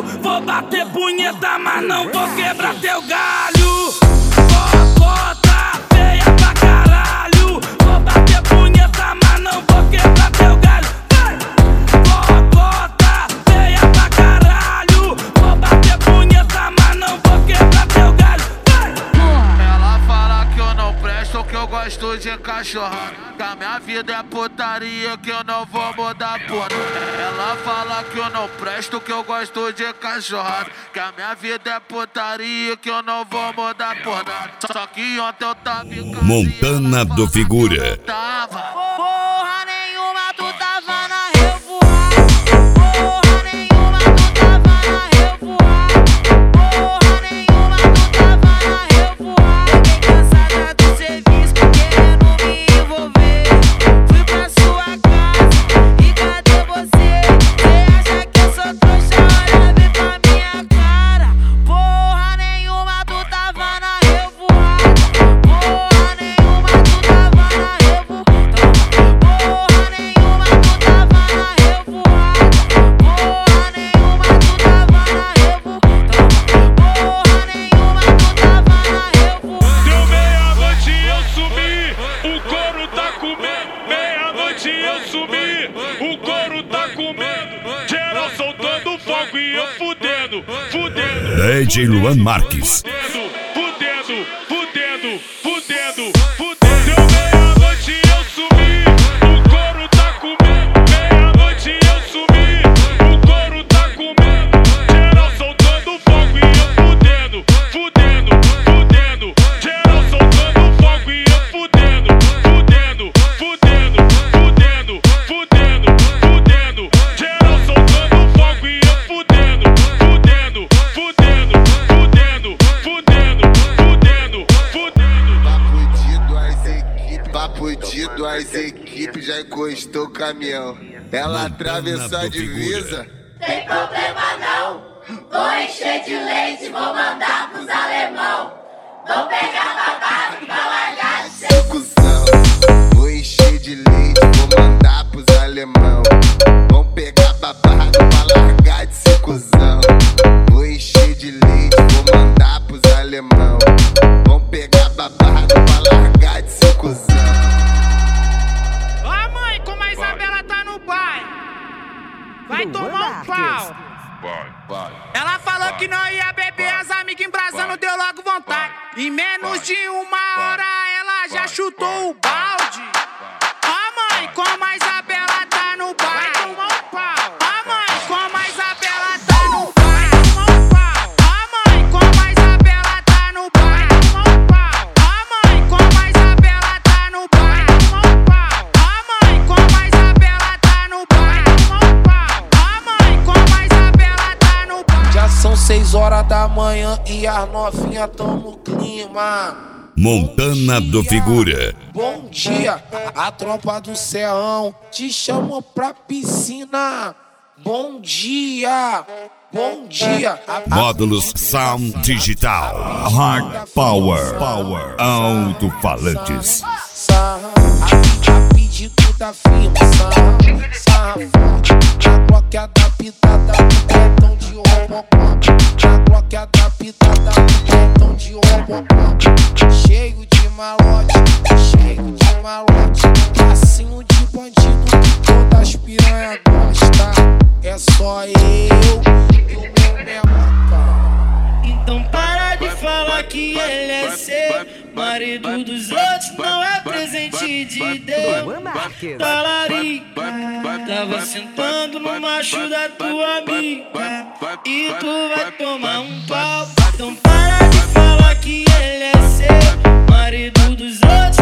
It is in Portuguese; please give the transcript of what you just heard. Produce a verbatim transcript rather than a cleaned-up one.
caralho. Vou bater punheta, mas não vou quebrar teu galho. Cocota feia pra caralho. Vou bater punheta, mas não vou quebrar teu galho. Cocota feia pra caralho. Vou bater punheta, mas não vou quebrar teu galho. Ela fala que eu não presto, que eu gosto de cachorrada, que a minha vida é putaria, que eu não vou mudar porra. Ela fala que eu não presto, que eu gosto de cachorrada, que a minha vida é putaria, que eu não vou mudar porra. Só que ontem eu tava Montana do Figura. Porra nenhuma, tu tava na revoada. Porra nenhuma, tu tava na revoada. Porra nenhuma, tu tava na revoada. Fiquei cansada do serviço, querendo me envolver. Fui pra sua casa e cadê você? Cê acha que eu sou trouxa? Olha bem pra minha cara. Porra nenhuma, tu tava na revoada. Porra nenhuma, tu tava na revoada. Porra nenhuma, tu tava na revoada. Porra nenhuma, tu tava na revoada. Porra nenhuma, tu tava na revoada. Deu meia-noite e eu sumi, o couro tá comendo. Meia-noite e eu sumi, o couro tá comendo. Geral soltando fogo e eu fudendo, fudendo. D J Luan Marques. Fudendo, fudendo, fudendo, fudendo. Deu meia-noite e eu sumi, o couro tá comendo. Meia-noite e eu sumi, o couro tá comendo. Geral soltando fogo e eu fudendo, fudendo, fudendo. Geral soltando fogo e eu fudendo, fudendo, fudendo, fudendo, fudendo, fudendo. Geral soltando fogo e eu fudendo, fudendo, fudendo, fudendo, fudendo, fudendo, fudendo. Papo as equipes, papo dito, as equipes já encostou o caminhão. Ela atravessou a divisa. Tem problema não, vou encher de leite, vou mandar pros alemão. Vou pegar babado pra largar de ser Cusão, vou encher de leite, vou mandar pros alemão. Vão pegar babado pra largar de ser cuzão. Vou encher de leite, vou mandar pros alemão. Vão pegar babado pra largar de ser cuzão. Ó mãe, como a Isabela tá no pai. Vai tomar um pau. Ela falou que não ia beber, as amigas embrasando, deu logo vontade. Em menos de uma hora ela já chutou o balde. Ó mãe, como a Isabela tá no pai. Vai tomar um pau. Ó mãe, como a Isabela tá no pai. Vai tomar um pau. Ó mãe, como a Isabela tá no pai. Vai tomar um pau. Ó mãe, como a Isabela tá no pai. Vai tomar um pau. Ó mãe, como a Isabela tá no pai. Vai tomar um pau. Ó mãe, como a Isabela tá no pai. Já são seis horas da manhã e as novinhas tão no clima. Montana do Figura. Bom dia, a tropa do Ceão te chamou pra piscina. Bom dia, bom dia. Módulos Sound Digital. Hard Power. Power. Alto-falantes. Sarra, a pedido da firma. Sarra, sarra forte. Na Glock adaptada pro pretão de Robocop. Na Glock adaptada pro pretão de Robocop. Cheio de malote, cheio de malote. Passinho de bandido que todas piranha gosta. É só eu e o meu menor. Então para de falar que ele é seu. Marido dos outros não é presente de Deus. Talarica, tava sentando no macho da tua amiga e tu vai tomar um pau. Então para de falar que ele é seu. Marido dos outros